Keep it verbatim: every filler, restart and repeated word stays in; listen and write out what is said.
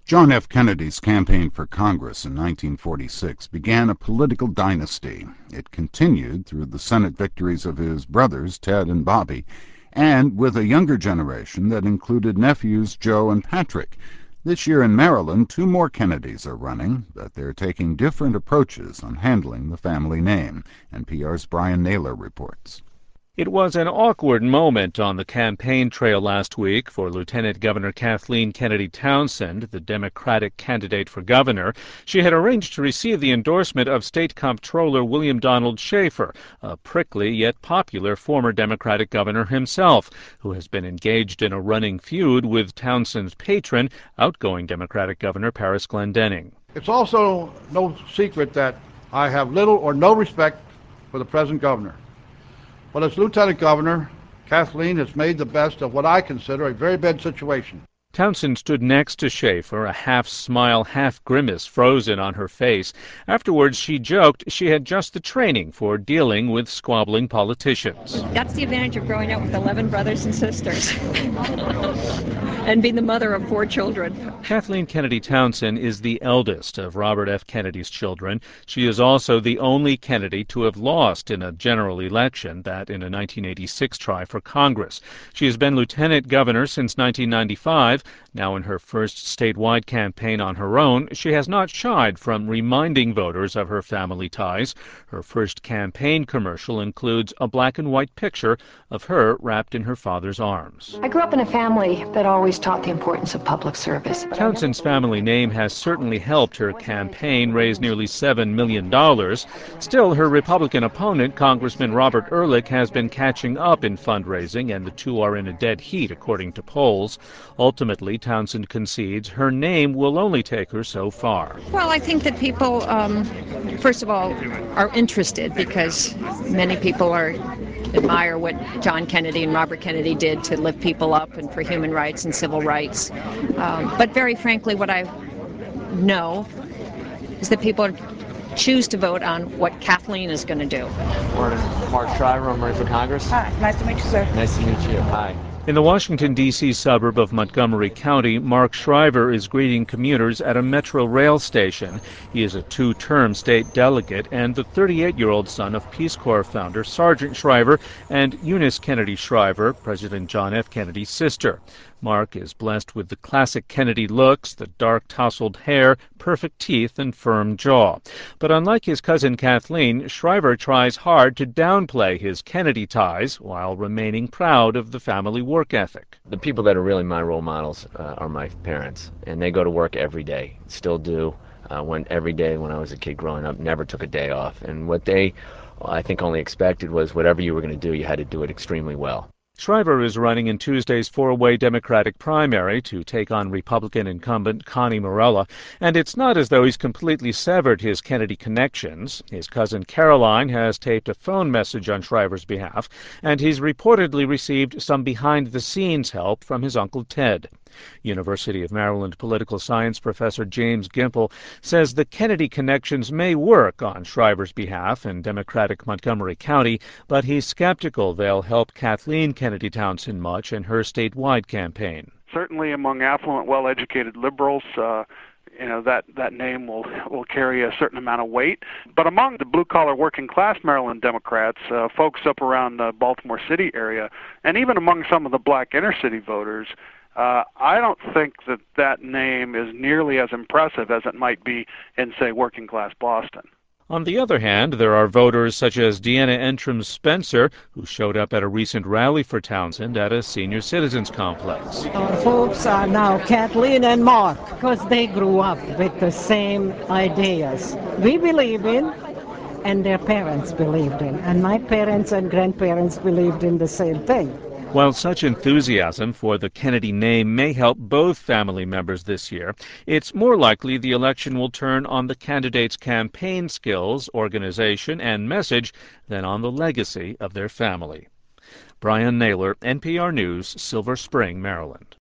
John F. Kennedy's campaign for Congress in nineteen forty-six began a political dynasty. It continued through the Senate victories of his brothers, Ted and Bobby, and with a younger generation that included nephews Joe and Patrick. This year in Maryland, two more Kennedys are running, but they're taking different approaches on handling the family name. N P R's Brian Naylor reports. It was an awkward moment on the campaign trail last week for Lieutenant Governor Kathleen Kennedy Townsend, the Democratic candidate for governor. She had arranged to receive the endorsement of State Comptroller William Donald Schaefer, a prickly yet popular former Democratic governor himself, who has been engaged in a running feud with Townsend's patron, outgoing Democratic Governor Paris Glendening. It's also no secret that I have little or no respect for the present governor. But as Lieutenant Governor, Kathleen has made the best of what I consider a very bad situation. Townsend stood next to Schaefer, a half-smile, half-grimace frozen on her face. Afterwards, she joked she had just the training for dealing with squabbling politicians. That's the advantage of growing up with eleven brothers and sisters and being the mother of four children. Kathleen Kennedy Townsend is the eldest of Robert F. Kennedy's children. She is also the only Kennedy to have lost in a general election, that in a nineteen eighty-six try for Congress. She has been lieutenant governor since nineteen ninety-five. Now in her first statewide campaign on her own, she has not shied from reminding voters of her family ties. Her first campaign commercial includes a black and white picture of her wrapped in her father's arms. I grew up in a family that always taught the importance of public service. Townsend's family name has certainly helped her campaign raise nearly seven million dollars. Still, her Republican opponent, Congressman Robert Ehrlich, has been catching up in fundraising, and the two are in a dead heat, according to polls. Ultimately, Townsend concedes her name will only take her so far. Well, I think that people, um, first of all, are interested because many people are admire what John Kennedy and Robert Kennedy did to lift people up and for human rights and civil rights. Um, but very frankly, what I know is that people choose to vote on what Kathleen is going to do. Morning. Mark Shriver. I'm running for Congress. Hi. Nice to meet you, sir. Nice to meet you. Hi. In the Washington, D C suburb of Montgomery County, Mark Shriver is greeting commuters at a Metro rail station. He is a two-term state delegate and the thirty-eight-year-old son of Peace Corps founder Sergeant Shriver and Eunice Kennedy Shriver, President John F. Kennedy's sister. Mark is blessed with the classic Kennedy looks, the dark tousled hair, perfect teeth, and firm jaw. But unlike his cousin Kathleen, Shriver tries hard to downplay his Kennedy ties while remaining proud of the family work ethic. The people that are really my role models uh, are my parents, and they go to work every day, still do. Uh, went every day when I was a kid growing up, never took a day off. And what they, I think, only expected was whatever you were going to do, you had to do it extremely well. Shriver is running in Tuesday's four-way Democratic primary to take on Republican incumbent Connie Morella, and it's not as though he's completely severed his Kennedy connections. His cousin Caroline has taped a phone message on Shriver's behalf, and he's reportedly received some behind-the-scenes help from his Uncle Ted. University of Maryland political science professor James Gimple says the Kennedy connections may work on Shriver's behalf in Democratic Montgomery County, but he's skeptical they'll help Kathleen Kennedy Townsend much in her statewide campaign. Certainly among affluent, well-educated liberals, uh, you know, that, that name will will carry a certain amount of weight. But among the blue-collar working-class Maryland Democrats, uh, folks up around the Baltimore City area, and even among some of the black inner-city voters, Uh, I don't think that that name is nearly as impressive as it might be in, say, working-class Boston. On the other hand, there are voters such as Deanna Entrim Spencer, who showed up at a recent rally for Townsend at a senior citizens complex. Our folks are now Kathleen and Mark because they grew up with the same ideas we believe in and their parents believed in. And my parents and grandparents believed in the same thing. While such enthusiasm for the Kennedy name may help both family members this year, it's more likely the election will turn on the candidates' campaign skills, organization, and message than on the legacy of their family. Brian Naylor, N P R News, Silver Spring, Maryland.